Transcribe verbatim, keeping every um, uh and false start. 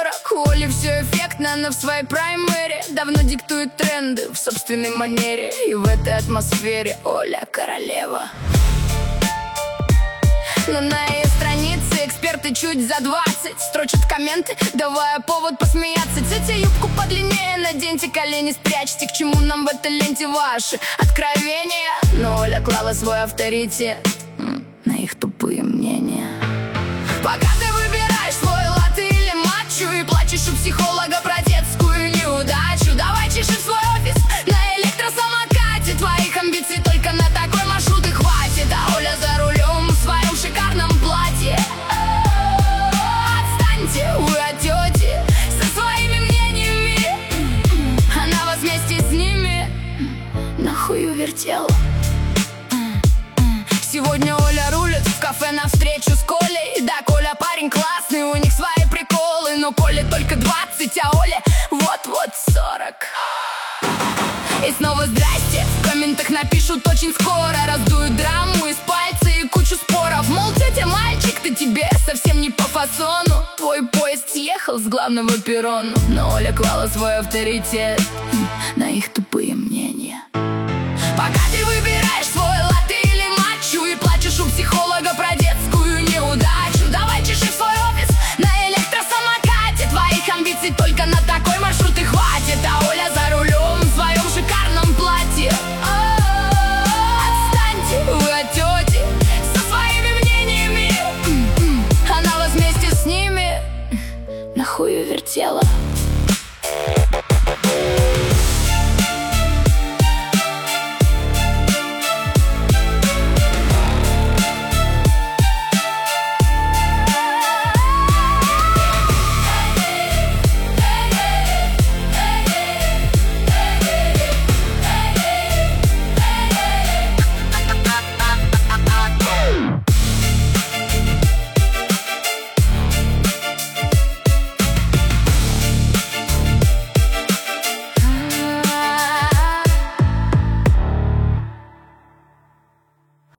сорок. У Оли все эффектно, но в своей праймере давно диктует тренды в собственной манере. И в этой атмосфере Оля королева. Но на ее странице эксперты чуть за двадцать строчат комменты, давая повод посмеяться. Тетя, юбку подлиннее наденьте, колени спрячьте. К чему нам в этой ленте ваши откровения? Но Оля клала свой авторитет на их тупые мнения. Пока ты выбираешь свой латте или матчу и плачешь у психолога про детскую неудачу, давай чеши свой офис на электросамокате. Твоих амбиций только на такой маршрут и хватит. А Оля за рулем в своем шикарном платье. Отстаньте вы от тети со своими мнениями. Она вас вместе с ними нахуй вертела. Сегодня Оля рулит в кафе навстречу с Колей. Да, Коля парень классный, у них свои приколы, но Коле только двадцать, а Оле вот-вот сорок. И снова здрасте, в комментах напишут очень скоро. Раздуют драму из пальца и кучу споров. Мол, тетя, мальчик, ты тебе совсем не по фасону. Твой поезд съехал с главного перрона. Но Оля клала свой авторитет на их тупые мнения. Пока ты выбираешь свой латте или матчу и плачешь у психолога про детскую неудачу, давай чеши свой офис на электросамокате. Твоих амбиций только на такой маршрут и хватит. А Оля за рулем в своем шикарном платье. Отстаньте вы от тети со своими мнениями. Она вас вместе с ними нахуй вертела.